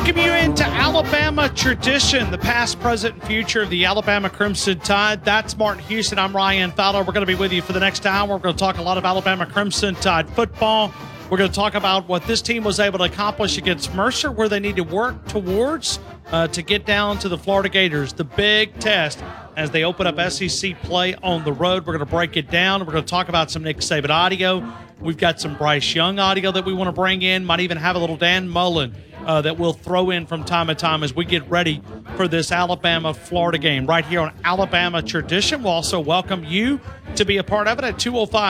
welcome you into Alabama Tradition, the past, present, and future of the Alabama Crimson Tide. That's Martin Houston. I'm Ryan Fowler. We're going to be with you for the next hour. We're going to talk a lot of Alabama Crimson Tide football. We're going to talk about what this team was able to accomplish against Mercer, where they need to work towards to get down to the Florida Gators, the big test as they open up SEC play on the road. We're going to break it down. We're going to talk about some Nick Saban audio. We've got some Bryce Young audio that we want to bring in. Might even have a little Dan Mullen that we'll throw in from time to time as we get ready for this Alabama-Florida game right here on Alabama Tradition. We'll also welcome you to be a part of it at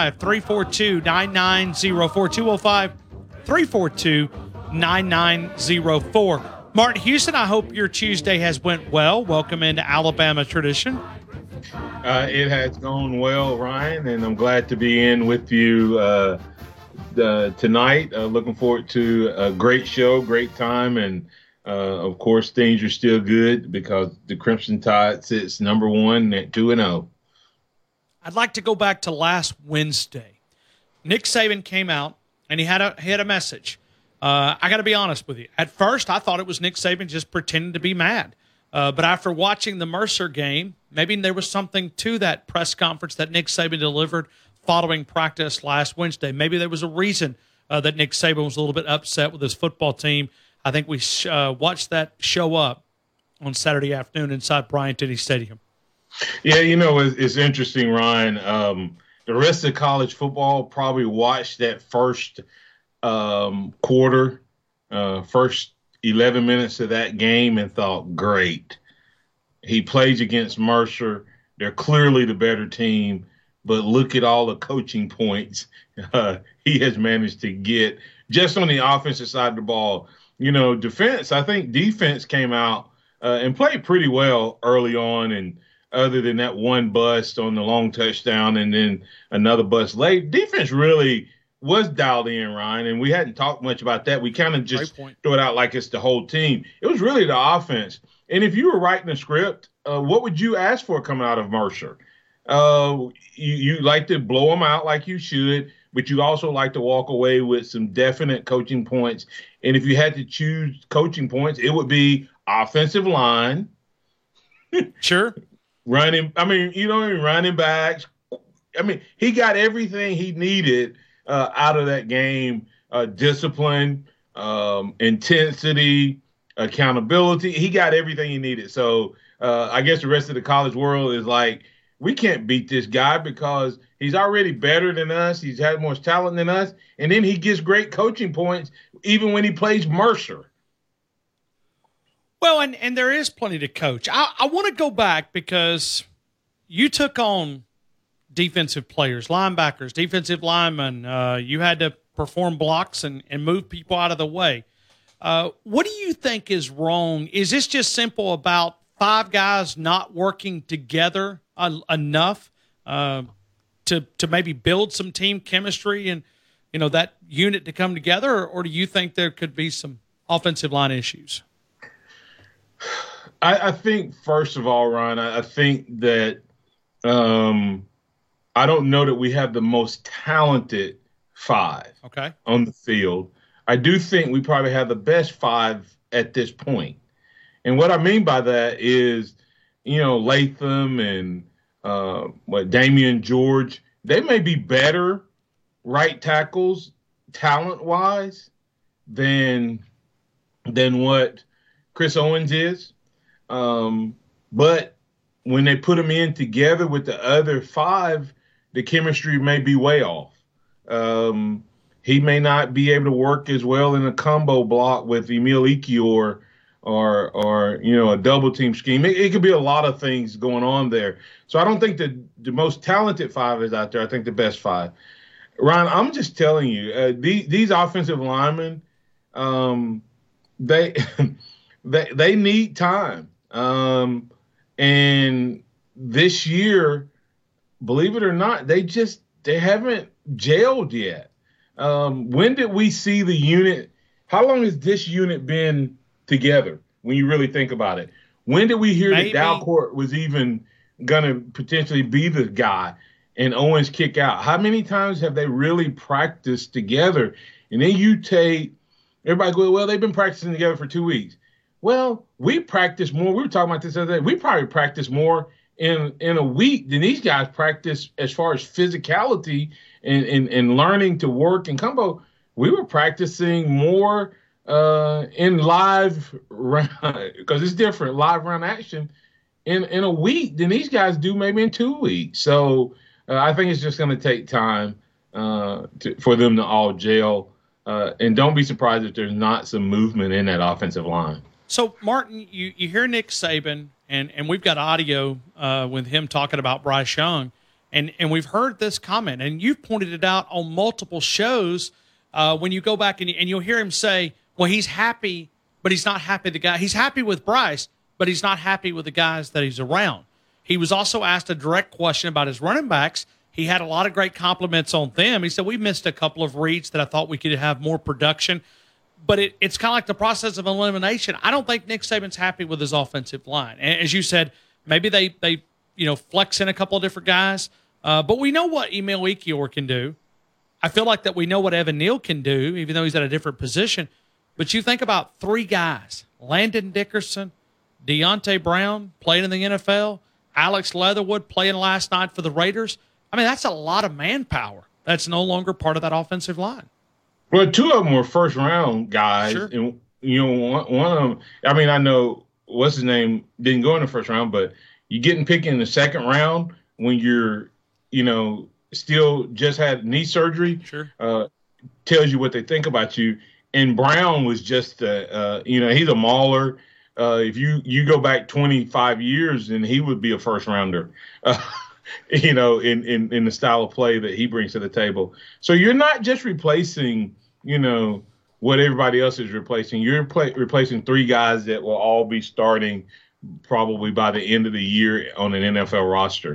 205-342-9904, 205-342-9904. Martin Houston, I hope your Tuesday has went well. Welcome into Alabama Tradition. It has gone well, Ryan, and I'm glad to be in with you tonight. Looking forward to a great show, great time, and of course, things are still good because the Crimson Tide sits number one at 2-0. I'd like to go back to last Wednesday. Nick Saban came out and he had a message. I got to be honest with you. At first, I thought it was Nick Saban just pretending to be mad. But after watching the Mercer game, maybe there was something to that press conference that Nick Saban delivered following practice last Wednesday. Maybe there was a reason that Nick Saban was a little bit upset with his football team. I think we watched that show up on Saturday afternoon inside Bryant-Denny Stadium. Yeah, you know, it's interesting, Ryan. The rest of college football probably watched that first quarter, first 11 minutes of that game and thought, great. He plays against Mercer. They're clearly the better team, but look at all the coaching points he has managed to get just on the offensive side of the ball. You know, I think defense came out and played pretty well early on, and other than that one bust on the long touchdown and then another bust late, defense really was dialed in, Ryan, and we hadn't talked much about that. We kind of just throw it out like it's the whole team. It was really the offense. And if you were writing a script, what would you ask for coming out of Mercer? You like to blow them out like you should, but you also like to walk away with some definite coaching points. And if you had to choose coaching points, it would be offensive line. Sure. Running backs. I mean, he got everything he needed out of that game, discipline, intensity, accountability. He got everything he needed. So I guess the rest of the college world is like, we can't beat this guy because he's already better than us. He's had more talent than us. And then he gets great coaching points even when he plays Mercer. Well, and there is plenty to coach. I want to go back because you took on defensive players, linebackers, defensive linemen. You had to perform blocks and move people out of the way. What do you think is wrong? Is this just simple about five guys not working together enough to maybe build some team chemistry and, you know, that unit to come together? Or do you think there could be some offensive line issues? I think, first of all, Ron, I think that I don't know that we have the most talented five on the field. I do think we probably have the best five at this point. And what I mean by that is, you know, Latham and Damian George, they may be better right tackles talent-wise than what Chris Owens is. But when they put them in together with the other five, the chemistry may be way off. He may not be able to work as well in a combo block with Emil Ekiyor or you know, a double team scheme. It could be a lot of things going on there. So I don't think that the most talented five is out there. I think the best five. Ryan, I'm just telling you, these offensive linemen, they need time. And this year, believe it or not, they haven't gelled yet. When did we see the unit? How long has this unit been together when you really think about it? When did we hear that Dalcourt was even going to potentially be the guy and Owens kick out? How many times have they really practiced together? And then you take – everybody go, well, they've been practicing together for 2 weeks. Well, we practice more. We were talking about this the other day. We probably practice more in a week than these guys practice as far as physicality and learning to work and combo. We were practicing more in live round because it's different live round action in a week than these guys do maybe in 2 weeks. So I think it's just going to take time for them to all gel. And don't be surprised if there's not some movement in that offensive line. So, Martin, you hear Nick Saban, and we've got audio with him talking about Bryce Young, and we've heard this comment, and you've pointed it out on multiple shows when you go back and you'll hear him say, well, he's happy, but he's not happy he's happy with Bryce, but he's not happy with the guys that he's around. He was also asked a direct question about his running backs. He had a lot of great compliments on them. He said, we missed a couple of reads that I thought we could have more production. But it's kind of like the process of elimination. I don't think Nick Saban's happy with his offensive line. And as you said, maybe they flex in a couple of different guys. But we know what Emil Ekiyor can do. I feel like that we know what Evan Neal can do, even though he's at a different position. But you think about three guys, Landon Dickerson, Deonte Brown playing in the NFL, Alex Leatherwood playing last night for the Raiders. I mean, that's a lot of manpower that's no longer part of that offensive line. Well, two of them were first round guys, sure. And one of them. I mean, I know what's his name didn't go in the first round, but you getting picked in the second round when you're, still just had knee surgery. Sure. Tells you what they think about you. And Brown was just, he's a mauler. If you go back 25 years, then he would be a first rounder. In the style of play that he brings to the table. So you're not just replacing, what everybody else is replacing. You're replacing three guys that will all be starting probably by the end of the year on an NFL roster.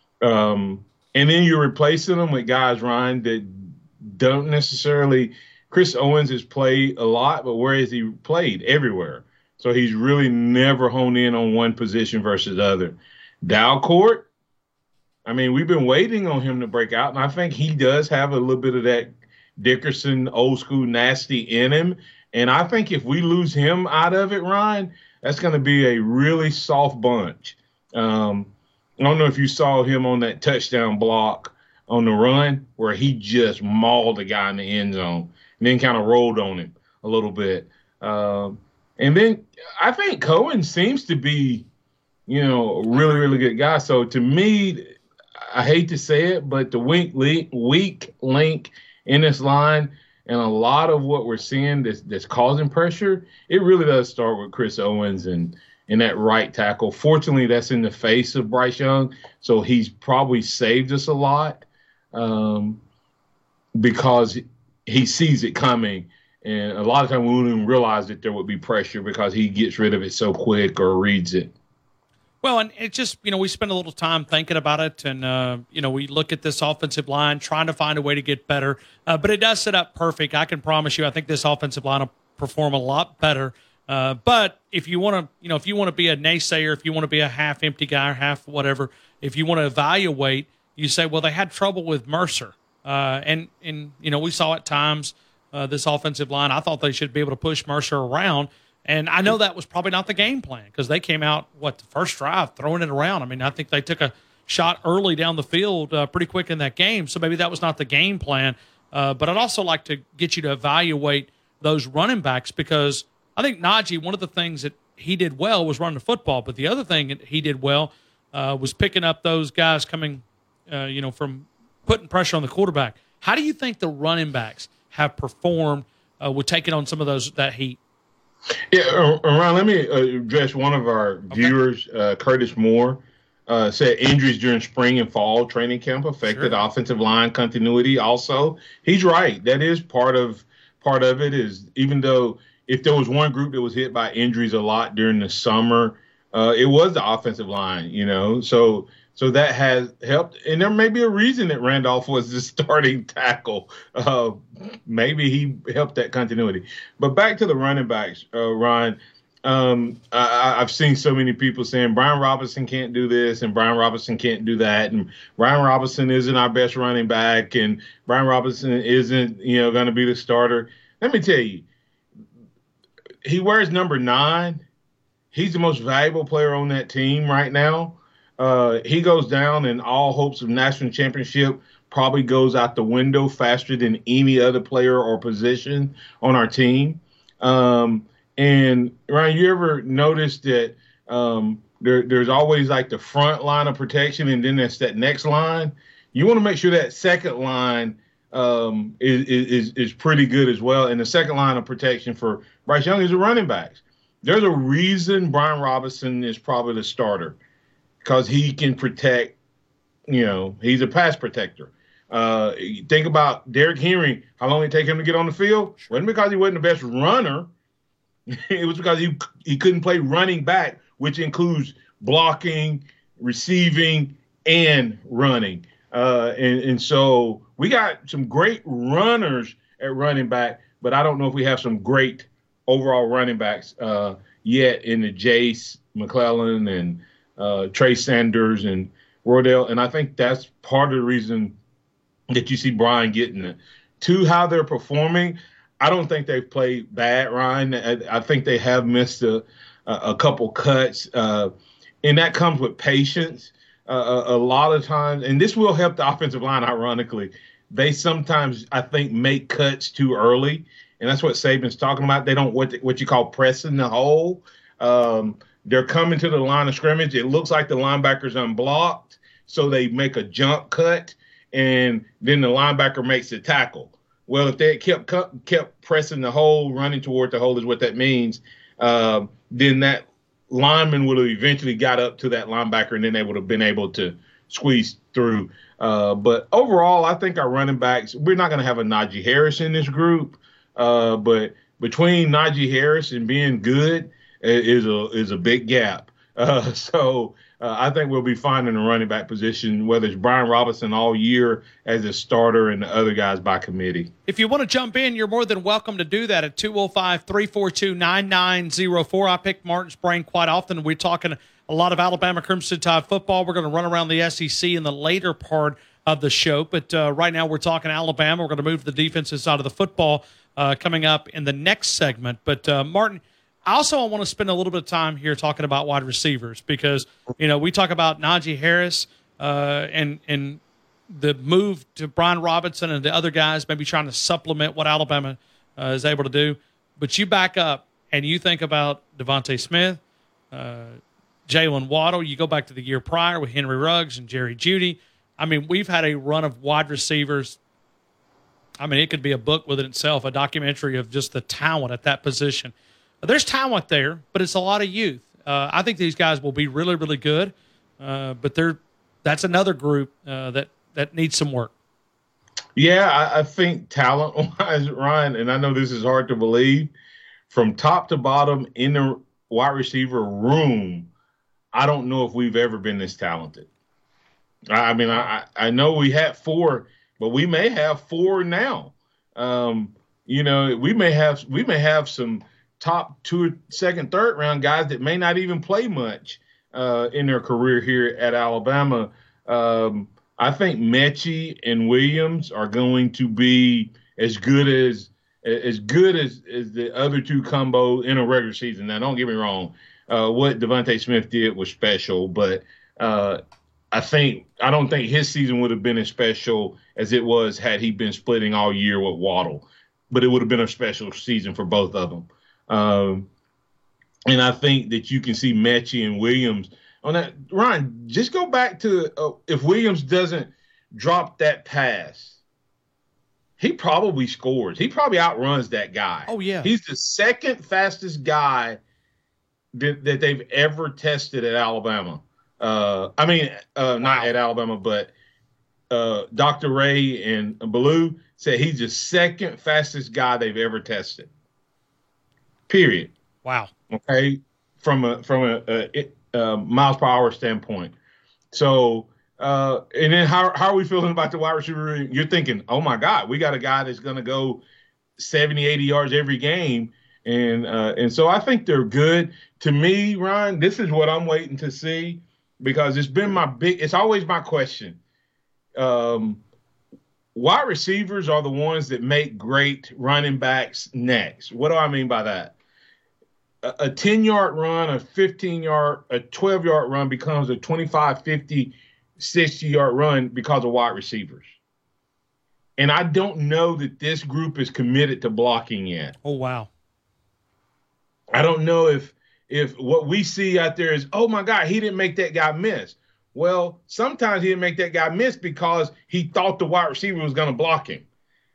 And then you're replacing them with guys, Ryan, that don't necessarily – Chris Owens has played a lot, but where has he played? Everywhere. So he's really never honed in on one position versus the other. Dalcourt, I mean, we've been waiting on him to break out, and I think he does have a little bit of that Dickerson old school nasty in him. And I think if we lose him out of it, Ryan, that's going to be a really soft bunch. I don't know if you saw him on that touchdown block on the run where he just mauled the guy in the end zone and then kind of rolled on him a little bit. And then I think Cohen seems to be, a really, really good guy. So to me, I hate to say it, but the weak link in this line and a lot of what we're seeing that's causing pressure, it really does start with Chris Owens and that right tackle. Fortunately, that's in the face of Bryce Young, so he's probably saved us a lot because he sees it coming. And a lot of times we wouldn't even realize that there would be pressure because he gets rid of it so quick or reads it. Well, and it just, we spend a little time thinking about it, and, we look at this offensive line, trying to find a way to get better. But it does set up perfect. I can promise you, I think this offensive line will perform a lot better. But if you want to, be a naysayer, if you want to be a half empty guy or half whatever, if you want to evaluate, you say, well, they had trouble with Mercer. And we saw at times this offensive line, I thought they should be able to push Mercer around. And I know that was probably not the game plan because they came out, the first drive, throwing it around. I mean, I think they took a shot early down the field pretty quick in that game. So maybe that was not the game plan. But I'd also like to get you to evaluate those running backs because I think Najee, one of the things that he did well was running the football. But the other thing that he did well was picking up those guys coming, from putting pressure on the quarterback. How do you think the running backs have performed with taking on some of that heat? Yeah, Ron, let me address one of our viewers, Curtis Moore, said injuries during spring and fall training camp affected offensive line continuity also. He's right. That is part of it is even though if there was one group that was hit by injuries a lot during the summer, it was the offensive line, So that has helped. And there may be a reason that Randolph was the starting tackle. Maybe he helped that continuity. But back to the running backs, Ryan, I've seen so many people saying Brian Robinson can't do this and Brian Robinson can't do that. And Brian Robinson isn't our best running back. And Brian Robinson isn't, going to be the starter. Let me tell you, he wears number 9. he's the most valuable player on that team right now. He goes down, and all hopes of national championship probably goes out the window faster than any other player or position on our team. And Ryan, you ever notice that there's always like the front line of protection, and then there's that next line? You want to make sure that second line is pretty good as well. And the second line of protection for Bryce Young is the running backs. There's a reason Brian Robinson is probably the starter, because he can protect, he's a pass protector. Think about Derrick Henry, how long did it take him to get on the field? It wasn't because he wasn't the best runner. It was because he couldn't play running back, which includes blocking, receiving, and running. And so we got some great runners at running back, but I don't know if we have some great overall running backs yet in the Jace McClellan and Trey Sanders and Rodell. And I think that's part of the reason that you see Brian getting it. To how they're performing, I don't think they've played bad, Ryan. I think they have missed a couple cuts, and that comes with patience. A lot of times, and this will help the offensive line, ironically, they sometimes, I think, make cuts too early, and that's what Saban's talking about. They don't what you call pressing the hole. They're coming to the line of scrimmage. It looks like the linebacker's unblocked, so they make a jump cut, and then the linebacker makes the tackle. Well, if they kept pressing the hole, running toward the hole is what that means, then that lineman would have eventually got up to that linebacker, and then they would have been able to squeeze through. But overall, I think our running backs, we're not going to have a Najee Harris in this group, but between Najee Harris and being good is a big gap. So I think we'll be fine in the running back position, whether it's Brian Robinson all year as a starter and the other guys by committee. If you want to jump in, you're more than welcome to do that at 205-342-9904. I pick Martin's brain quite often. We're talking a lot of Alabama Crimson Tide football. We're going to run around the SEC in the later part of the show, but right now we're talking Alabama. We're going to move to the defensive side of the football coming up in the next segment. But, Martin, I want to spend a little bit of time here talking about wide receivers because, we talk about Najee Harris and the move to Brian Robinson and the other guys maybe trying to supplement what Alabama is able to do. But you back up and you think about Devontae Smith, Jalen Waddle. You go back to the year prior with Henry Ruggs and Jerry Jeudy. I mean, we've had a run of wide receivers. I mean, it could be a book within itself, a documentary of just the talent at that position. There's talent there, but it's a lot of youth. I think these guys will be really, really good, but that's another group that needs some work. Yeah, I think talent-wise, Ryan, and I know this is hard to believe, from top to bottom in the wide receiver room, I don't know if we've ever been this talented. I mean, I know we had 4, but we may have 4 now. We may have some top 2, second, third round guys that may not even play much in their career here at Alabama. I think Mechie and Williams are going to be as good as the other 2 combo in a regular season. Now, don't get me wrong. What Devontae Smith did was special, but I don't think his season would have been as special as it was had he been splitting all year with Waddle. But it would have been a special season for both of them. And I think that you can see Mechie and Williams on that. Ryan, just go back to if Williams doesn't drop that pass, he probably scores. He probably outruns that guy. Oh, yeah. He's the second fastest guy that they've ever tested at Alabama. Not at Alabama, but Dr. Ray and Ballou said he's the second fastest guy they've ever tested. Period. Wow. Okay, from a miles per hour standpoint. So, and then how are we feeling about the wide receiver? You're thinking, oh my God, we got a guy that's going to go 70, 80 yards every game, and so I think they're good. To me, Ryan, this is what I'm waiting to see because it's always my question. Wide receivers are the ones that make great running backs next. What do I mean by that? a 10-yard run, a 15-yard, a 12-yard run becomes a 25, 50, 60-yard run because of wide receivers. And I don't know that this group is committed to blocking yet. Oh, wow. I don't know if what we see out there is, oh, my God, he didn't make that guy miss. Well, sometimes he didn't make that guy miss because he thought the wide receiver was going to block him.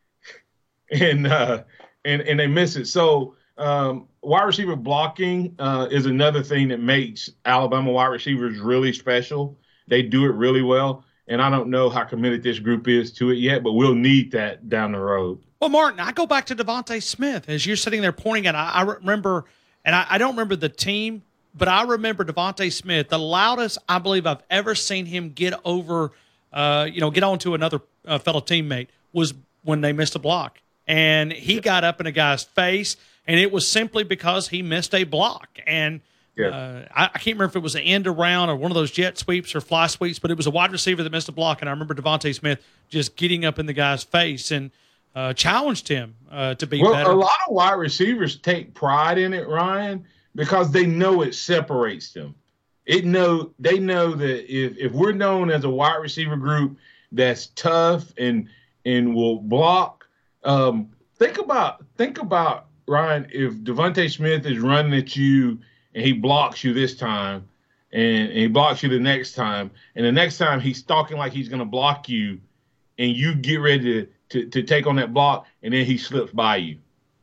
And they miss it. So wide receiver blocking is another thing that makes Alabama wide receivers really special. They do it really well. And I don't know how committed this group is to it yet, but we'll need that down the road. Well, Martin, I go back to Devontae Smith. As you're sitting there pointing at, I remember, and I don't remember the team, but I remember Devontae Smith, the loudest I believe I've ever seen him get over, get on to another fellow teammate was when they missed a block. And he got up in a guy's face, and it was simply because he missed a block. And I can't remember if it was an end around or one of those jet sweeps or fly sweeps, but it was a wide receiver that missed a block. And I remember Devontae Smith just getting up in the guy's face and challenged him to be better. A lot of wide receivers take pride in it, Ryan, because they know it separates them. They know that if we're known as a wide receiver group that's tough and will block, think about Ryan, if Devontae Smith is running at you and he blocks you this time and he blocks you the next time, and the next time he's stalking like he's going to block you, and you get ready to take on that block, and then he slips by you.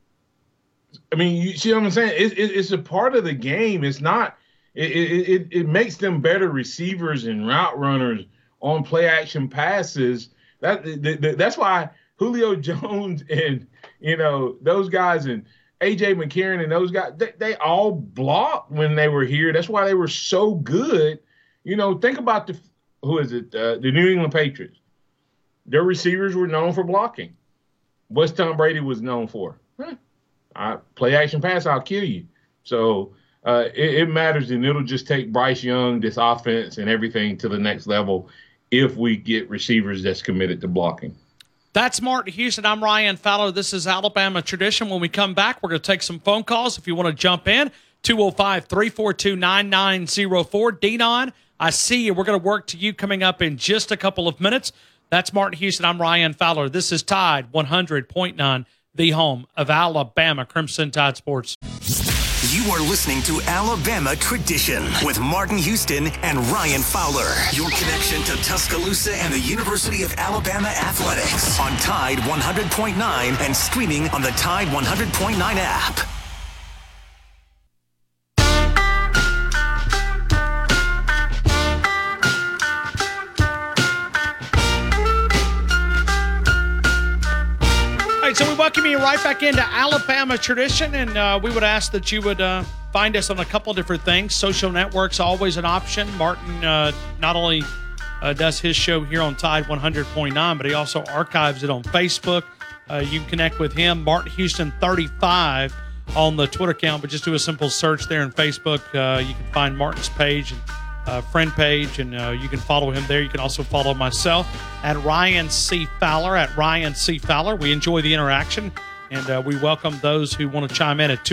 I mean, you see what I'm saying? It's a part of the game. It's not – it makes them better receivers and route runners on play-action passes. That's why Julio Jones and, those guys and A.J. McCarron and those guys, they all blocked when they were here. That's why they were so good. Think about the New England Patriots. Their receivers were known for blocking. What's Tom Brady was known for? I play action pass, I'll kill you. So it matters, and it'll just take Bryce Young, this offense, and everything to the next level if we get receivers that's committed to blocking. That's Martin Houston. I'm Ryan Fowler. This is Alabama Tradition. When we come back, we're going to take some phone calls. If you want to jump in, 205-342-9904. Denon, I see you. We're going to work to you coming up in just a couple of minutes. That's Martin Houston. I'm Ryan Fowler. This is Tide 100.9, the home of Alabama Crimson Tide Sports. You are listening to Alabama Tradition with Martin Houston and Ryan Fowler. Your connection to Tuscaloosa and the University of Alabama athletics on Tide 100.9 and streaming on the Tide 100.9 app. So we welcome you right back into Alabama Tradition, and we would ask that you would find us on a couple of different things. Social networks, always an option. Martin not only does his show here on Tide 100.9, but he also archives it on Facebook. You can connect with him, Martin Houston 35 on the Twitter account, but just do a simple search there in Facebook. You can find Martin's page and friend page, and you can follow him there. You can also follow myself at Ryan C. Fowler, We enjoy the interaction, and we welcome those who want to chime in at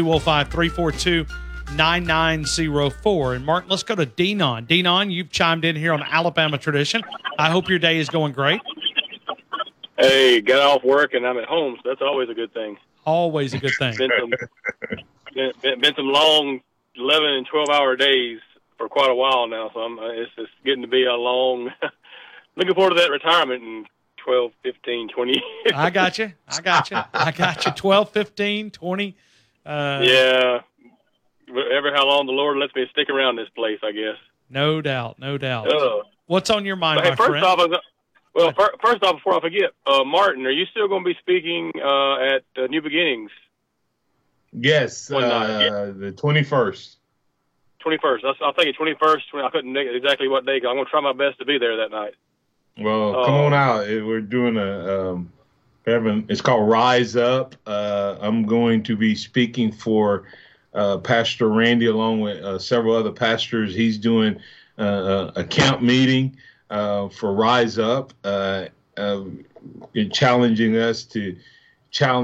205-342-9904. And Martin, let's go to Denon. Denon, you've chimed in here on Alabama Tradition. I hope your day is going great. Hey, got off work and I'm at home, so that's always a good thing. Always a good thing. Been some long 11 and 12-hour days for quite a while now, so it's getting to be a long – looking forward to that retirement in 12, 15, 20 years. I got you. 12, 15, 20. Yeah. Ever how long the Lord lets me stick around this place, I guess. No doubt. What's on your mind, my friend? First off, before I forget, Martin, are you still going to be speaking at New Beginnings? Yes, the 21st. 21st. I'll take it 21st. I couldn't make exactly what day. I'm going to try my best to be there that night. Well, come on out. We're doing it's called Rise Up. I'm going to be speaking for Pastor Randy along with several other pastors. He's doing a camp meeting for Rise Up, challenging us to challenge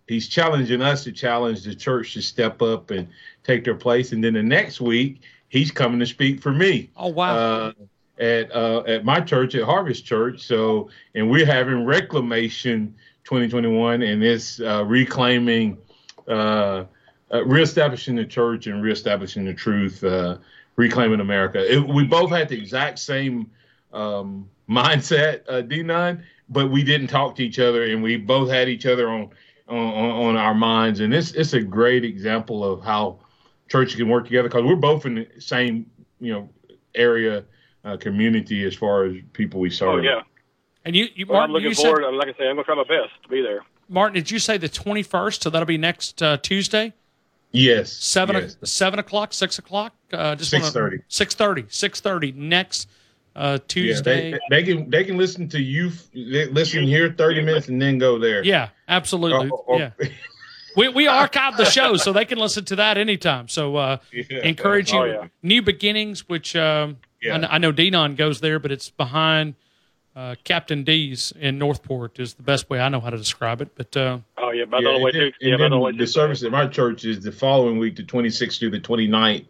he's challenging us to challenge the church to step up and take their place. And then the next week, he's coming to speak for me. Oh, wow. At my church, at Harvest Church. So, and we're having Reclamation 2021, and it's reclaiming, reestablishing the church and reestablishing the truth, reclaiming America. We both had the exact same mindset, D9, but we didn't talk to each other, and we both had each other on our minds. And it's a great example of how churches can work together, because we're both in the same, area, community as far as people we serve. Oh, yeah. And you Well, Martin, I'm looking forward. Like I say, I'm going to try my best to be there. Martin, did you say the 21st? So that'll be next Tuesday? Yes. 7 o'clock, 6 o'clock? 6:30. 6:30 next Tuesday. Yeah, they can listen to you, listen here 30 minutes and then go there. Yeah, absolutely. Yeah. We archive the show, so they can listen to that anytime. So encourage you. Oh, yeah. New Beginnings, which I know Denon goes there, but it's behind Captain D's in Northport is the best way I know how to describe it. But about the only way to. Yeah, about the only way to. The service at my church is the following week, the 26th through the 29th.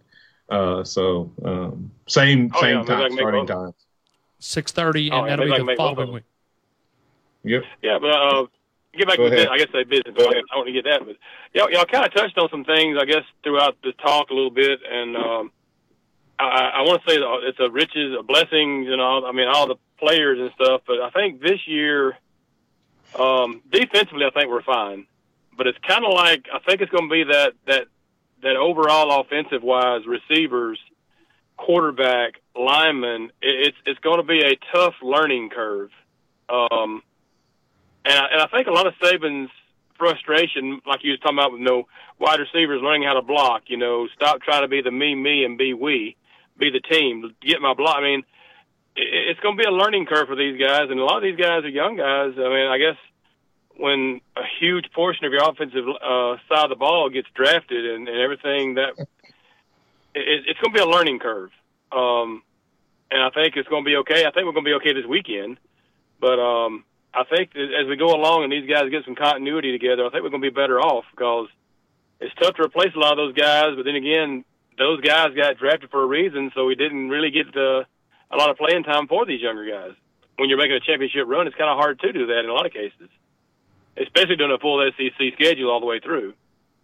Same time, starting time. 6:30, and that'll be the following week. Yep. Yeah, but get back to business. I guess say business, but I want to get that. But y'all kind of touched on some things, I guess, throughout the talk a little bit, and I want to say that it's a blessings, and all. I mean, all the players and stuff. But I think this year, defensively, I think we're fine. But it's kind of like I think it's going to be that overall offensive wise, receivers, quarterback, linemen. It's going to be a tough learning curve. And I think a lot of Saban's frustration, like you was talking about with wide receivers learning how to block, stop trying to be the me, and be we, be the team, get my block. I mean, it's going to be a learning curve for these guys, and a lot of these guys are young guys. I mean, I guess when a huge portion of your offensive side of the ball gets drafted and everything, that it's going to be a learning curve. And I think it's going to be okay. I think we're going to be okay this weekend, but I think that as we go along and these guys get some continuity together, I think we're going to be better off, because it's tough to replace a lot of those guys. But then again, those guys got drafted for a reason, so we didn't really get a lot of playing time for these younger guys. When you're making a championship run, it's kind of hard to do that in a lot of cases, especially doing a full SEC schedule all the way through.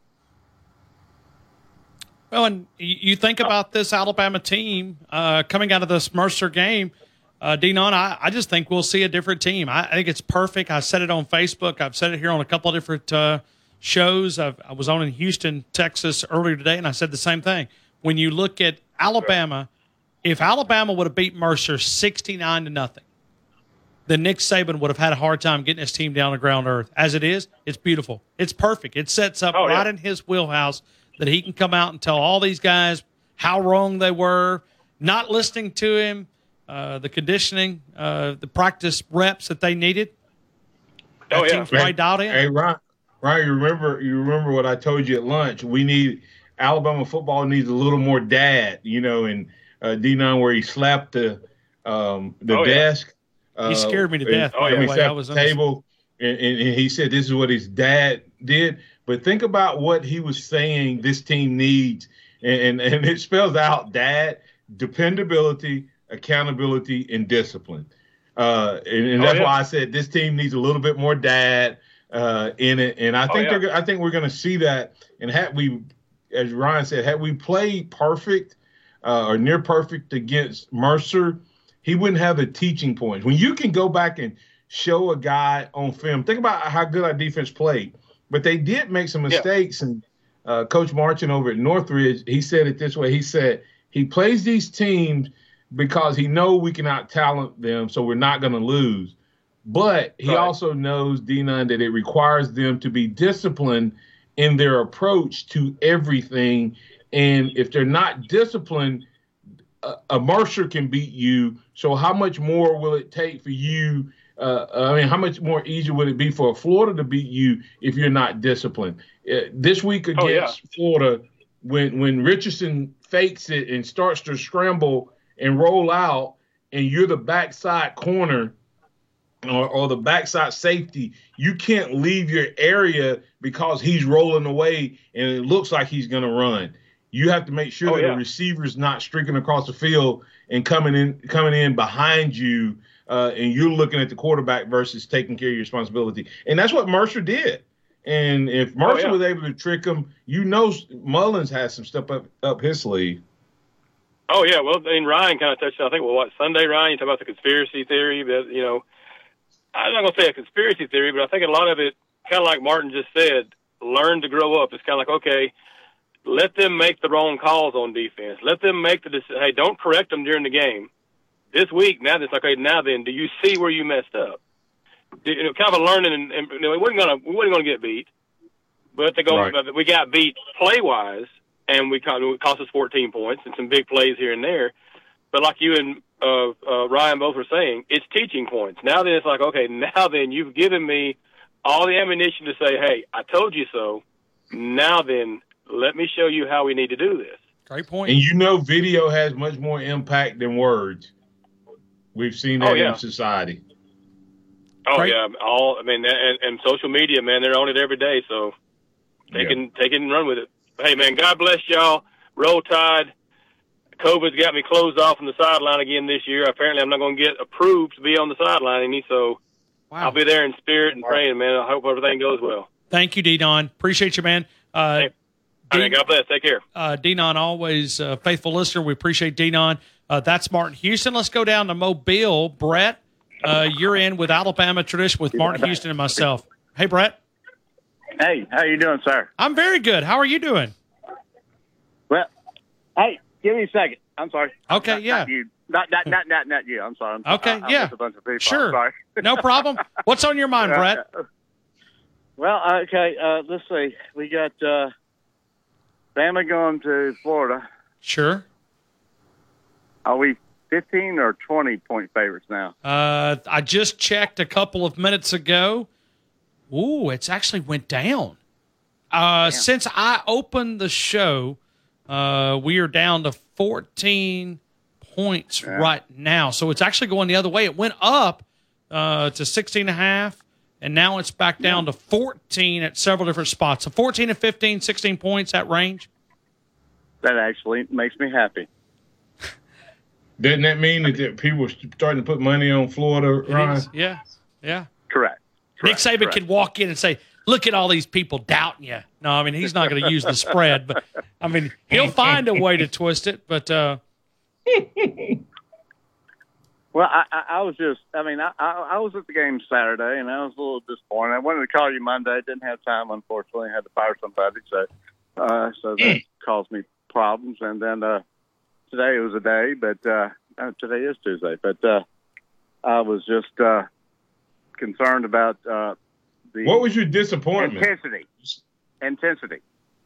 Well, and you think about this Alabama team coming out of this Mercer game, Denon, I just think we'll see a different team. I think it's perfect. I said it on Facebook. I've said it here on a couple of different shows. I was on in Houston, Texas earlier today, and I said the same thing. When you look at Alabama, if Alabama would have beat Mercer 69-0, then Nick Saban would have had a hard time getting his team down to ground earth. As it is, it's beautiful. It's perfect. It sets up right in his wheelhouse that he can come out and tell all these guys how wrong they were, not listening to him, the conditioning, the practice reps that they needed. Team's right dialed in. Hey, Ryan, you remember what I told you at lunch? Alabama football needs a little more dad, and D9 where he slapped the desk. He scared me to death. He slapped the table, and he said this is what his dad did. But think about what he was saying this team needs, and it spells out dad, dependability, accountability, and discipline. And that's why I said this team needs a little bit more dad in it. And I think we're going to see that. And had we, as Ryan said, had we played perfect or near perfect against Mercer, he wouldn't have the teaching points. When you can go back and show a guy on film, think about how good our defense played. But they did make some mistakes. And Coach Marchand over at Northridge, he said it this way. He said he plays these teams because he knows we can out-talent them, so we're not going to lose. But he also knows, D9, that it requires them to be disciplined in their approach to everything. And if they're not disciplined, a Mercer can beat you. So how much more will it take for you? How much more easier would it be for Florida to beat you if you're not disciplined? This week against Florida, when Richardson fakes it and starts to scramble and roll out, and you're the backside corner, or the backside safety, you can't leave your area because he's rolling away and it looks like he's going to run. You have to make sure that the receiver's not streaking across the field and coming in behind you, and you're looking at the quarterback versus taking care of your responsibility. And that's what Mercer did. And if Mercer was able to trick him, Mullins has some stuff up his sleeve. Oh, yeah. Well, I mean, Ryan kind of touched on, I think, Sunday, Ryan, you talk about the conspiracy theory. But, I'm not going to say a conspiracy theory, but I think a lot of it, kind of like Martin just said, learn to grow up. It's kind of like, okay, let them make the wrong calls on defense. Let them make the decision. Hey, don't correct them during the game. This week, now it's like, okay, now then, do you see where you messed up? Kind of a learning, and we wasn't gonna get beat, but we got beat play wise, and it cost us 14 points and some big plays here and there. But like you and Ryan both were saying, it's teaching points. Now then, it's like, okay, now then, you've given me all the ammunition to say, hey, I told you so. Now then, let me show you how we need to do this. Great point. And video has much more impact than words. We've seen that in society. Oh, right. Yeah. And social media, man, they're on it every day, so they can take it and run with it. Hey, man, God bless y'all. Roll Tide. COVID's got me closed off on the sideline again this year. Apparently, I'm not going to get approved to be on the sideline, so I'll be there in spirit and praying, man. I hope everything goes well. Thank you, D-Don. Appreciate you, man. God bless. Take care. D-Don, always a faithful listener. We appreciate D-Don. That's Martin Houston. Let's go down to Mobile. Brett, you're in with Alabama Tradition with Martin Houston and myself. Hey, Brett. Hey, how you doing, sir? I'm very good. How are you doing? Well, hey, give me a second. I'm sorry. Okay, not you. Not you. I'm sorry. Okay, I'm with a bunch of people. Sure. I'm sorry. No problem. What's on your mind, Brett? Well, okay, let's see. We got Bama going to Florida. Sure. Are we 15 or 20-point favorites now? I just checked a couple of minutes ago. Ooh, it's actually went down. Since I opened the show, we are down to 14 points right now. So it's actually going the other way. It went up to 16.5, and now it's back down to 14 at several different spots. So 14 to 15, 16 points, that range. That actually makes me happy. Doesn't that mean that people are starting to put money on Florida, Ryan? Yeah. Correct. Nick Saban could walk in and say, look at all these people doubting you. No, I mean, he's not going to use the spread, but, I mean, he'll find a way to twist it. But well, I was just – I was at the game Saturday, and I was a little disappointed. I wanted to call you Monday. Didn't have time, unfortunately. I had to fire somebody, so that caused me problems. And then today was a day, but today is Tuesday. But I was just concerned about what was your disappointment? Intensity.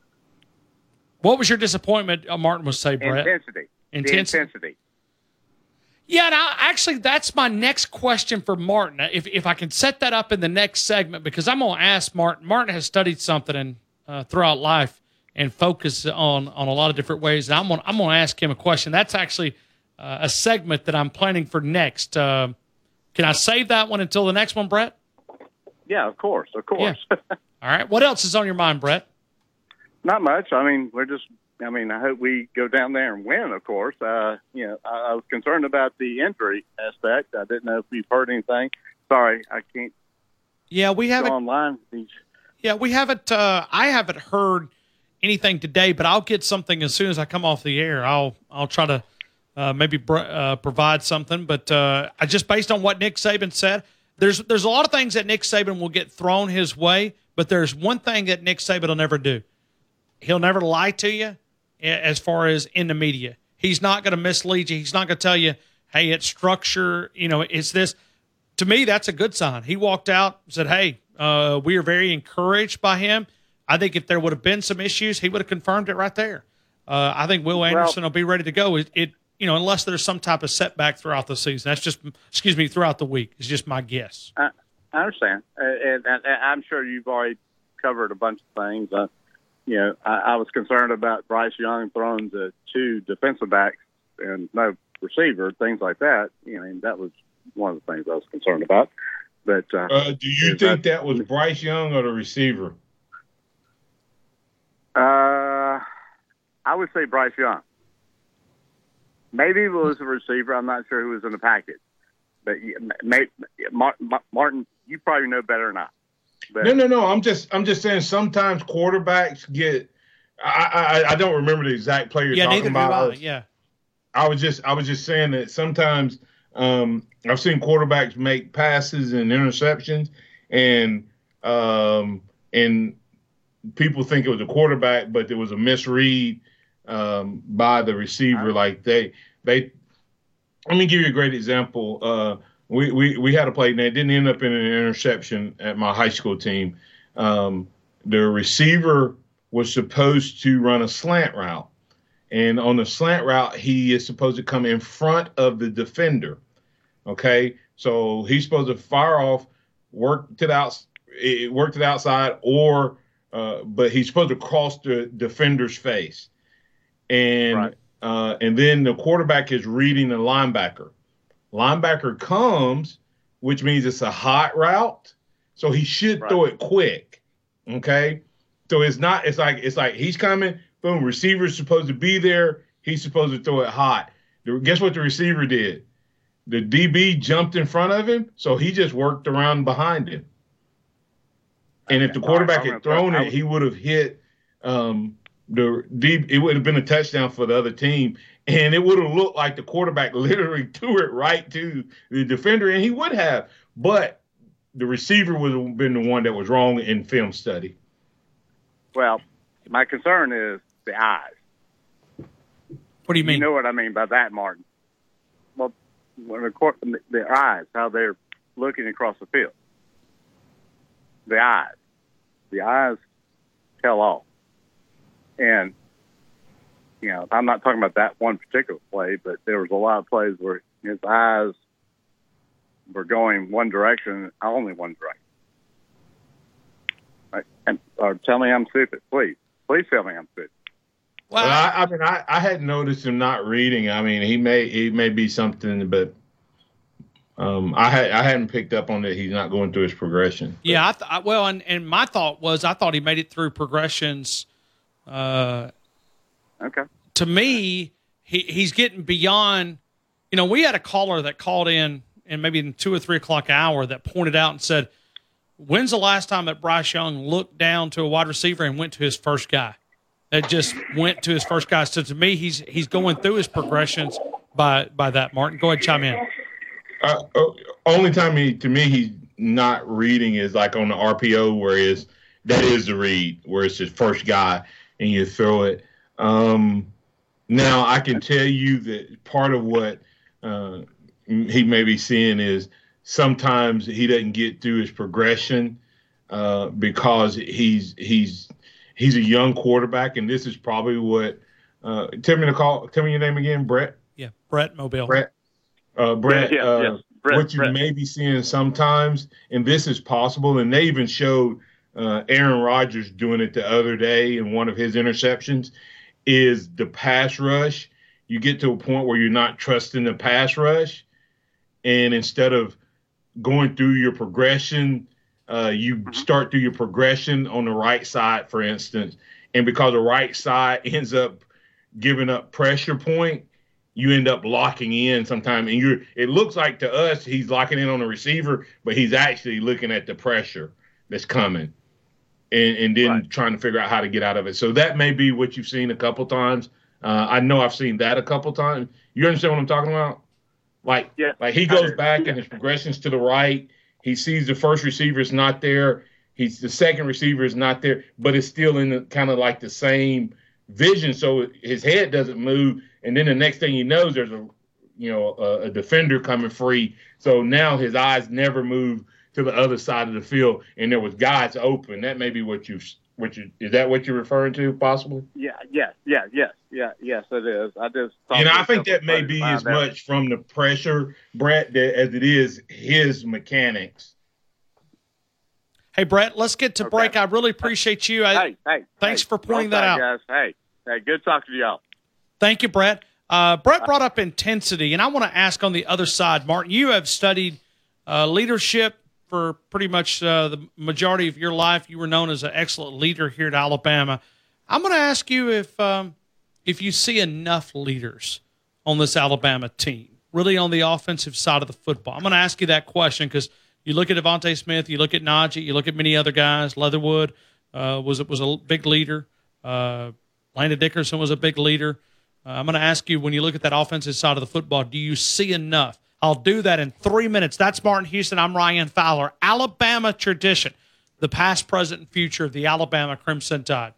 What was your disappointment, Martin was saying, Brett? Intensity. Yeah, now, actually, that's my next question for Martin. If I can set that up in the next segment, because I'm going to ask Martin. Martin has studied something throughout life and focused on a lot of different ways. And I'm going to ask him a question. That's actually a segment that I'm planning for next. Can I save that one until the next one, Brett? Yeah, of course. Yeah. All right. What else is on your mind, Brett? Not much. I mean, I hope we go down there and win, of course. I was concerned about the injury aspect. I didn't know if you've heard anything. Sorry, I can't. Yeah, we haven't. Go online. Yeah, we haven't. I haven't heard anything today, but I'll get something as soon as I come off the air. I'll try to maybe provide something. But I just based on what Nick Saban said, there's a lot of things that Nick Saban will get thrown his way, but there's one thing that Nick Saban will never do. He'll never lie to you as far as in the media. He's not going to mislead you. He's not going to tell you, hey, it's structure, it's this. To me, that's a good sign. He walked out and said, hey, we are very encouraged by him. I think if there would have been some issues, he would have confirmed it right there. I think Will Anderson will be ready to go. Unless there's some type of setback throughout the season. That's just, throughout the week. It's just my guess. I understand. And I'm sure you've already covered a bunch of things. I was concerned about Bryce Young throwing to two defensive backs and no receiver, things like that. That was one of the things I was concerned about. But do you think that was Bryce Young or the receiver? I would say Bryce Young. Maybe it was a receiver. I'm not sure who was in the package. But Martin, you probably know better than I. But, No. I'm just saying sometimes quarterbacks get. I don't remember the exact player you're talking about. I was just saying that sometimes I've seen quarterbacks make passes and interceptions, and people think it was a quarterback, but there was a misread by the receiver. Like they. Let me give you a great example. We had a play, and it didn't end up in an interception at my high school team. The receiver was supposed to run a slant route. And on the slant route, he is supposed to come in front of the defender. Okay? So he's supposed to fire off, work to the outside, but he's supposed to cross the defender's face. And then the quarterback is reading the linebacker. Linebacker comes, which means it's a hot route, so he should throw it quick. Okay, so it's like he's coming. Boom, receiver's supposed to be there. He's supposed to throw it hot. Guess what the receiver did? The DB jumped in front of him, so he just worked around behind him. And if the quarterback had thrown it, he would have hit it would have been a touchdown for the other team, and it would have looked like the quarterback literally threw it right to the defender, and he would have. But the receiver would have been the one that was wrong in film study. Well, my concern is the eyes. What do you mean? You know what I mean by that, Martin? Well, when the eyes, how they're looking across the field. The eyes tell all. And, I'm not talking about that one particular play, but there was a lot of plays where his eyes were going one direction, only one direction. Or tell me I'm stupid, please. Please tell me I'm stupid. Well, I hadn't noticed him not reading. I mean, he may be something, but I hadn't picked up on that. He's not going through his progression. Yeah, and my thought was I thought he made it through progressions. Okay. To me, he's getting beyond. We had a caller that called in maybe in 2 or 3 o'clock hour that pointed out and said, "When's the last time that Bryce Young looked down to a wide receiver and went to his first guy?" That just went to his first guy. So to me, he's going through his progressions by that. Martin, go ahead, chime in. Only time he's not reading is like on the RPO where that is the read where it's his first guy and you throw it. Now I can tell you that part of what he may be seeing is sometimes he doesn't get through his progression because he's a young quarterback, and this is probably what. Tell me your name again, Brett. Yeah, Brett Mobile. Brett. Brett, what you may be seeing sometimes, and this is possible, and they even showed Aaron Rodgers doing it the other day in one of his interceptions, is the pass rush. You get to a point where you're not trusting the pass rush, and instead of going through your progression, you start through your progression on the right side, for instance, and because the right side ends up giving up pressure point, you end up locking in sometime, and it looks like to us he's locking in on the receiver, but he's actually looking at the pressure that's coming, and then trying to figure out how to get out of it. So that may be what you've seen a couple times. I know I've seen that a couple times. You understand what I'm talking about? Like he goes back and his progression's to the right. He sees the first receiver is not there. The second receiver is not there, but it's still in the kind of like the same vision. So his head doesn't move. And then the next thing he knows, there's a defender coming free. So now his eyes never move to the other side of the field, and there was guys open. That may be is that what you're referring to, possibly? Yes, it is. I think that may be as much from the pressure, Brett, as it is his mechanics. Hey, Brett, let's get to break. I really appreciate you. Thanks for pointing that out. Guys. Hey, good talking to y'all. Thank you, Brett. Brett brought up intensity, and I want to ask on the other side, Martin, you have studied leadership for pretty much the majority of your life. You were known as an excellent leader here at Alabama. I'm going to ask you if you see enough leaders on this Alabama team, really on the offensive side of the football. I'm going to ask you that question because you look at Devontae Smith, you look at Najee, you look at many other guys. Leatherwood was a big leader. Landon Dickerson was a big leader. I'm going to ask you, when you look at that offensive side of the football, do you see enough? I'll do that in 3 minutes. That's Martin Houston. I'm Ryan Fowler. Alabama tradition, the past, present, and future of the Alabama Crimson Tide.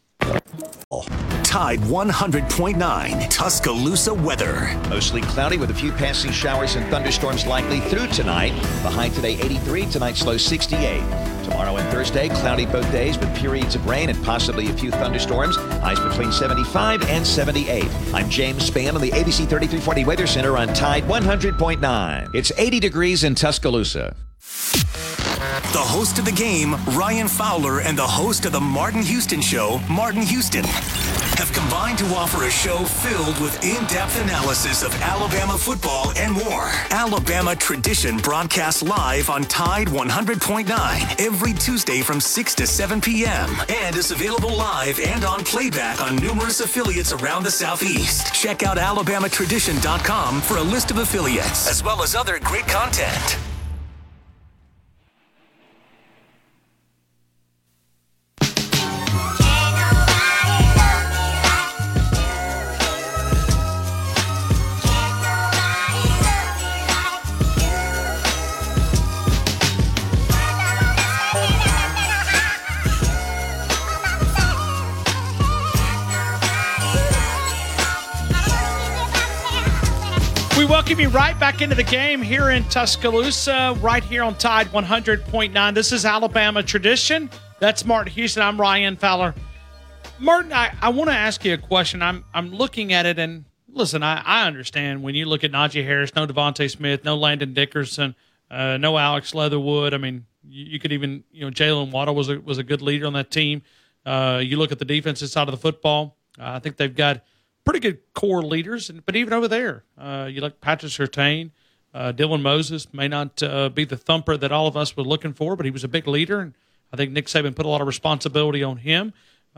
Tide 100.9 Tuscaloosa weather. Mostly cloudy with a few passing showers and thunderstorms likely through tonight. The high today 83, tonight's low 68. Tomorrow and Thursday, cloudy both days with periods of rain and possibly a few thunderstorms. Highs between 75 and 78. I'm James Spann on the ABC 3340 Weather Center on Tide 100.9. It's 80 degrees in Tuscaloosa. The host of the game, Ryan Fowler, and the host of the Martin Houston Show, Martin Houston, have combined to offer a show filled with in-depth analysis of Alabama football and more. Alabama Tradition broadcasts live on Tide 100.9 every Tuesday from 6 to 7 p.m. and is available live and on playback on numerous affiliates around the Southeast. Check out alabamatradition.com for a list of affiliates, as well as other great content. We welcome you right back into the game here in Tuscaloosa, right here on Tide 100.9. This is Alabama Tradition. That's Martin Houston. I'm Ryan Fowler. Martin, I want to ask you a question. I'm looking at it, and listen, I understand when you look at Najee Harris, no Devontae Smith, no Landon Dickerson, no Alex Leatherwood. I mean, you could even, Jalen Waddle was a good leader on that team. You look at the defensive side of the football. I think they've got pretty good core leaders, but even over there, you look Patrick Surtain, Dylan Moses may not be the thumper that all of us were looking for, but he was a big leader, and I think Nick Saban put a lot of responsibility on him.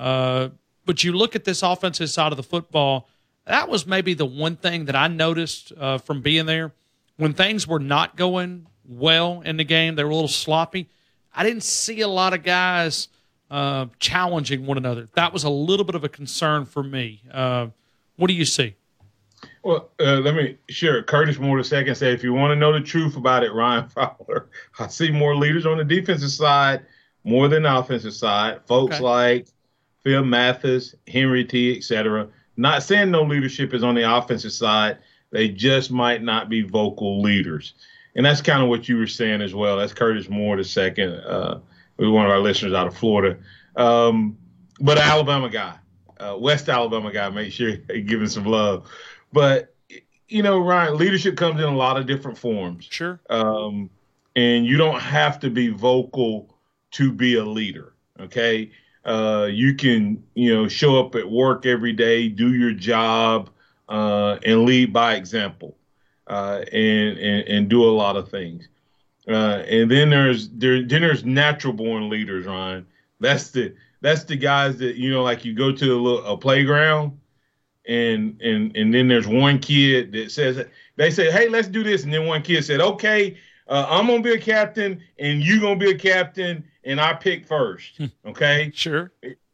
But you look at this offensive side of the football, that was maybe the one thing that I noticed from being there. When things were not going well in the game, they were a little sloppy, I didn't see a lot of guys challenging one another. That was a little bit of a concern for me. What do you see? Well, let me share Curtis Moore II say, if you want to know the truth about it, Ryan Fowler, I see more leaders on the defensive side more than the offensive side. Folks like Phil Mathis, Henry T., et cetera. Not saying no leadership is on the offensive side. They just might not be vocal leaders. And that's kind of what you were saying as well. That's Curtis Moore II, one of our listeners out of Florida. But an Alabama guy. West Alabama guy, make sure you give him some love. But, Ryan, leadership comes in a lot of different forms. Sure. And you don't have to be vocal to be a leader, okay? You can, show up at work every day, do your job, and lead by example, and do a lot of things. And then there's natural-born leaders, Ryan. That's the guys that, like you go to a playground and then there's one kid that says, they say, hey, let's do this. And then one kid said, okay, I'm going to be a captain and you're going to be a captain and I pick first. Okay. Sure.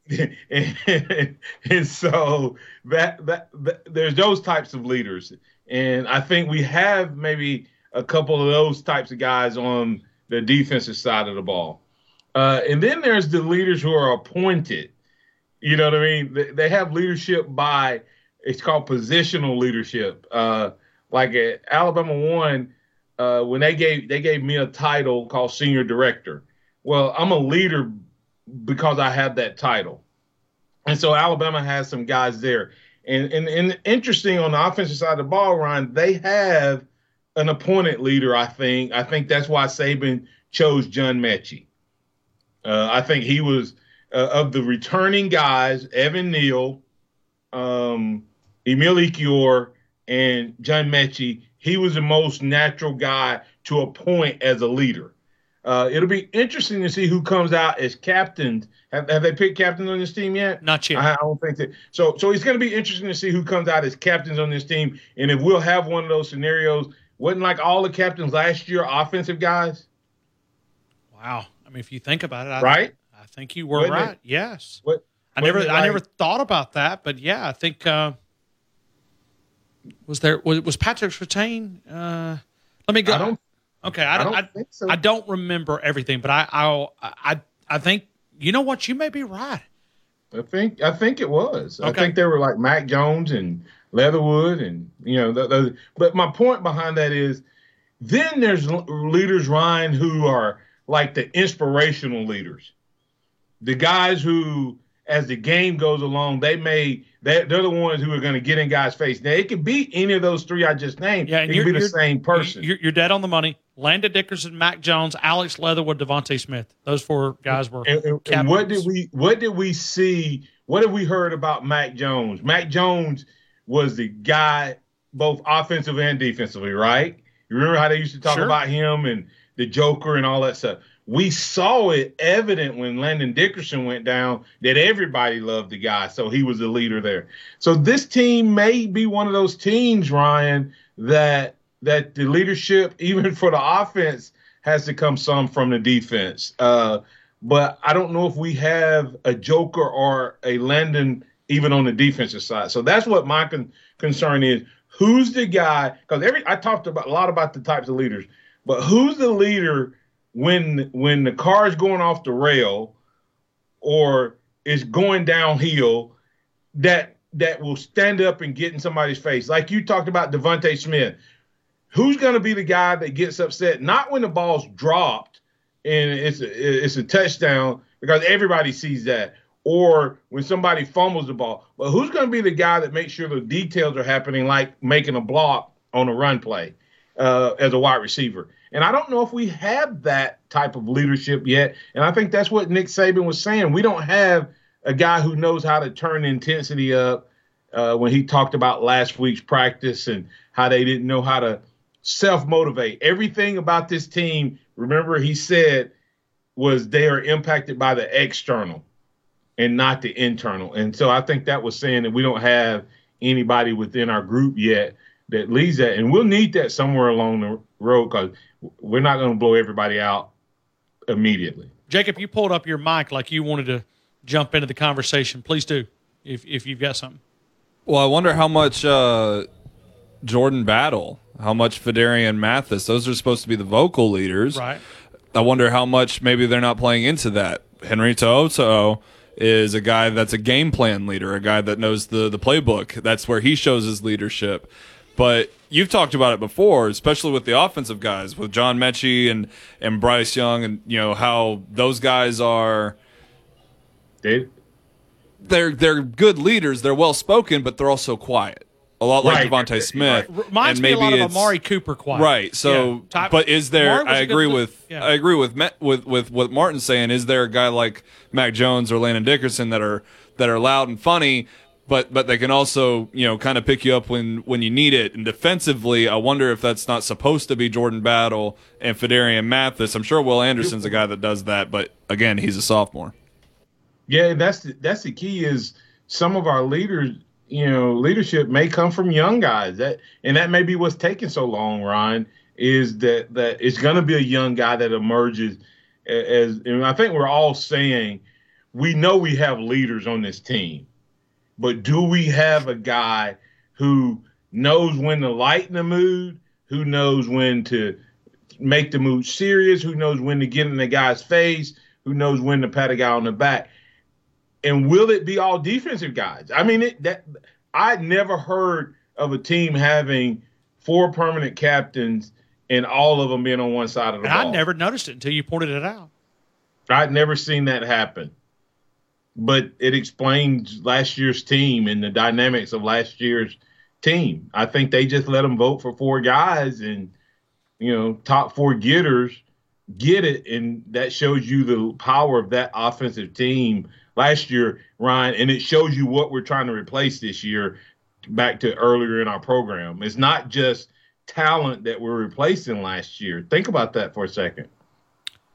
And so that there's those types of leaders. And I think we have maybe a couple of those types of guys on the defensive side of the ball. And then there's the leaders who are appointed. You know what I mean? They have leadership by, it's called positional leadership. Like at Alabama 1, when they gave me a title called senior director. Well, I'm a leader because I have that title. And so Alabama has some guys there. And interesting on the offensive side of the ball, Ryan, they have an appointed leader, I think. I think that's why Saban chose John Mechie. I think he was of the returning guys, Evan Neal, Emil Ekiyor, and John Mechie. He was the most natural guy to appoint as a leader. It'll be interesting to see who comes out as captains. Have they picked captains on this team yet? Not yet. I don't think that. So it's going to be interesting to see who comes out as captains on this team, and if we'll have one of those scenarios. Wasn't like all the captains last year offensive guys? Wow. I mean, if you think about it, right? I think you were right. Yes. I never thought about that, but yeah, I think was Patrick Surtain? Let me go. I don't think so. I don't remember everything, but I think you know what, you may be right. I think it was. Okay. I think they were like Mac Jones and Leatherwood, and but my point behind that is, then there's leaders, Ryan, who are like the inspirational leaders, the guys who, as the game goes along, they're the ones who are going to get in guys' face. Now, it could be any of those three I just named. Yeah, and it could be the same person. You're dead on the money. Landon Dickerson, Mac Jones, Alex Leatherwood, Devontae Smith. Those four guys were. And what did we see? What have we heard about Mac Jones? Mac Jones was the guy both offensive and defensively, right? You remember how they used to talk about him and the Joker and all that stuff? We saw it evident when Landon Dickerson went down that everybody loved the guy, so he was the leader there. So this team may be one of those teams, Ryan, that the leadership, even for the offense, has to come some from the defense. But I don't know if we have a Joker or a Landon even on the defensive side. So that's what my concern is. Who's the guy? Because I talked a lot about the types of leaders, but who's the leader when the car is going off the rail or is going downhill that will stand up and get in somebody's face? Like you talked about Devontae Smith. Who's going to be the guy that gets upset? Not when the ball's dropped and it's a touchdown, because everybody sees that, or when somebody fumbles the ball. But who's going to be the guy that makes sure the details are happening, like making a block on a run play as a wide receiver? And I don't know if we have that type of leadership yet. And I think that's what Nick Saban was saying. We don't have a guy who knows how to turn intensity up when he talked about last week's practice and how they didn't know how to self-motivate. Everything about this team, remember he said, was they are impacted by the external and not the internal. And so I think that was saying that we don't have anybody within our group yet that leads that. And we'll need that somewhere along the road, because we're not going to blow everybody out immediately. Jacob, you pulled up your mic like you wanted to jump into the conversation. Please do, if you've got something. Well, I wonder how much Jordan Battle, how much Fedarian Mathis, those are supposed to be the vocal leaders. Right. I wonder how much maybe they're not playing into that. Henry To'oTo'o is a guy that's a game plan leader, a guy that knows the playbook. That's where he shows his leadership. But you've talked about it before, especially with the offensive guys, with John Mechie and Bryce Young, and how those guys are. They're good leaders. They're well spoken, but they're also quiet. A lot like Devontae Smith. Right. Reminds me a lot of Amari Cooper quiet. Right. So, yeah. But is there? I agree with what Martin's saying. Is there a guy like Mac Jones or Landon Dickerson that are loud and funny, but they can also kind of pick you up when you need it? And defensively, I wonder if that's not supposed to be Jordan Battle and Fedarian Mathis. I'm sure Will Anderson's a guy that does that, but again, he's a sophomore. Yeah, that's the key. Is some of our leaders. Leadership may come from young guys. That may be what's taking so long, Ryan, is that it's going to be a young guy that emerges as, and I think we're all saying we know we have leaders on this team, but do we have a guy who knows when to lighten the mood, who knows when to make the mood serious, who knows when to get in the guy's face, who knows when to pat a guy on the back? And will it be all defensive guys? I mean, I'd never heard of a team having 4 permanent captains and all of them being on one side of the ball. I never noticed it until you pointed it out. I'd never seen that happen. But it explains last year's team and the dynamics of last year's team. I think they just let them vote for 4 guys, and, top 4 getters get it, and that shows you the power of that offensive team last year, Ryan, and it shows you what we're trying to replace this year back to earlier in our program. It's not just talent that we're replacing last year. Think about that for a second.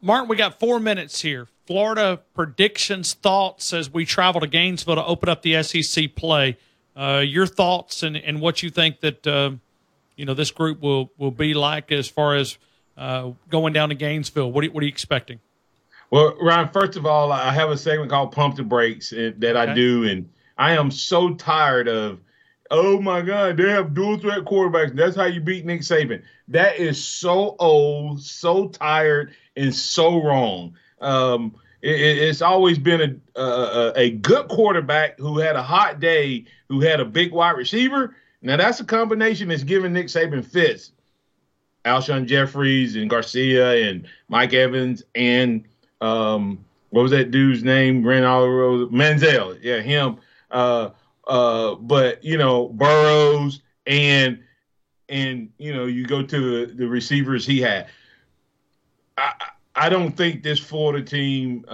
Martin, we got 4 minutes here. Florida predictions, thoughts as we travel to Gainesville to open up the SEC play. Your thoughts and what you think that this group will be like as far as going down to Gainesville. What are you expecting? Well, Ryan, first of all, I have a segment called Pump the Brakes that I do, and I am so tired of, oh, my God, they have dual-threat quarterbacks. That's how you beat Nick Saban. That is so old, so tired, and so wrong. It's always been a good quarterback who had a hot day, who had a big wide receiver. Now, that's a combination that's giving Nick Saban fits. Alshon Jeffries and Garcia and Mike Evans and what was that dude's name? Ran all the road. Manziel. Yeah, him. But, Burrows and you go to the receivers he had. I don't think this Florida team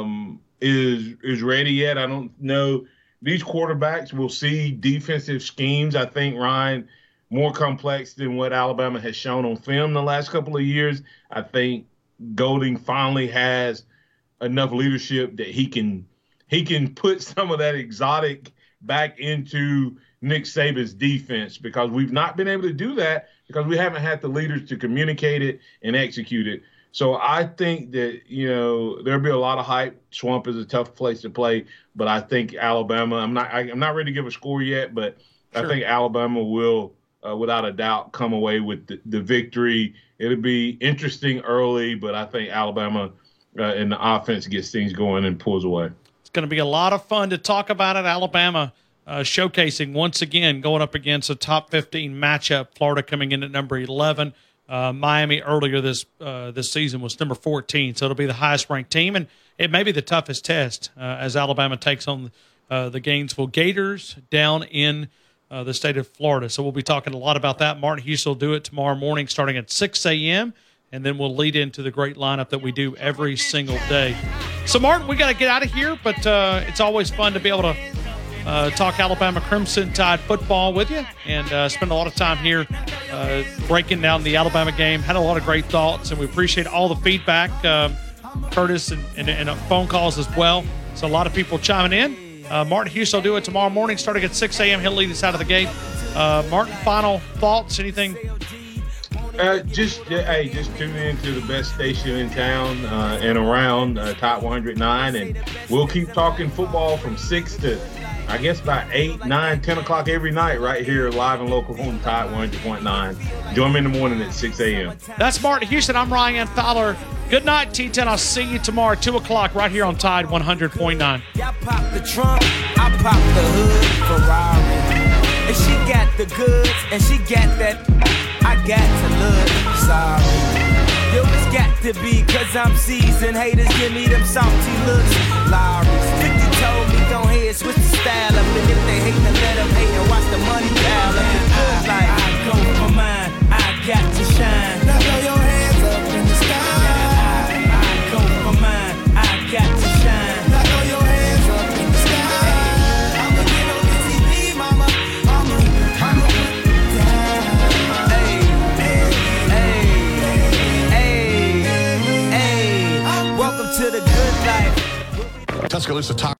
is ready yet. I don't know. These quarterbacks will see defensive schemes, I think, Ryan, more complex than what Alabama has shown on film the last couple of years. I think Golding finally has enough leadership that he can put some of that exotic back into Nick Saban's defense, because we've not been able to do that because we haven't had the leaders to communicate it and execute it. So I think that, there'll be a lot of hype. Swamp is a tough place to play, but I think Alabama, I'm not ready to give a score yet, but sure. I think Alabama will, without a doubt, come away with the victory. It'll be interesting early, but I think Alabama and the offense gets things going and pulls away. It's going to be a lot of fun to talk about it. Alabama showcasing once again, going up against a top 15 matchup. Florida coming in at number 11. Miami earlier this season was number 14, so it'll be the highest ranked team, and it may be the toughest test as Alabama takes on the Gainesville Gators down in the state of Florida. So we'll be talking a lot about that. Martin Hughes will do it tomorrow morning starting at 6 a.m., and then we'll lead into the great lineup that we do every single day. So, Martin, we got to get out of here, but it's always fun to be able to talk Alabama Crimson Tide football with you and spend a lot of time here breaking down the Alabama game. Had a lot of great thoughts, and we appreciate all the feedback, Curtis, and phone calls as well. So a lot of people chiming in. Martin Hughes will do it tomorrow morning starting at 6 a.m. He'll lead us out of the gate. Martin, final thoughts, anything? Just tune in to the best station in town and around, Top 109, and we'll keep talking football from 6 to, I guess, about 8, 9, 10 o'clock every night right here live and local on Tide 100.9. Join me in the morning at 6 a.m. That's Martin Houston. I'm Ryan Fowler. Good night, T10. I'll see you tomorrow at 2 o'clock right here on Tide 100.9. I pop the trunk, I pop the hood, Ferrari. And she got the goods, and she got that, I got to look sorry. Yo, it's got to be, cause I'm seasoned. Haters give me them salty looks. Lowry's 50 told me don't head, switch the style up. And if they hate, then let them hate and watch the money pile up. It like I go for mine, I got to shine. Now throw your hands up in the sky. I go for mine, I got to shine. Now throw your hands up in the sky. I'ma get on the TV, mama. I'ma put it down. Hey, welcome to the good life. Tuscaloosa Talk.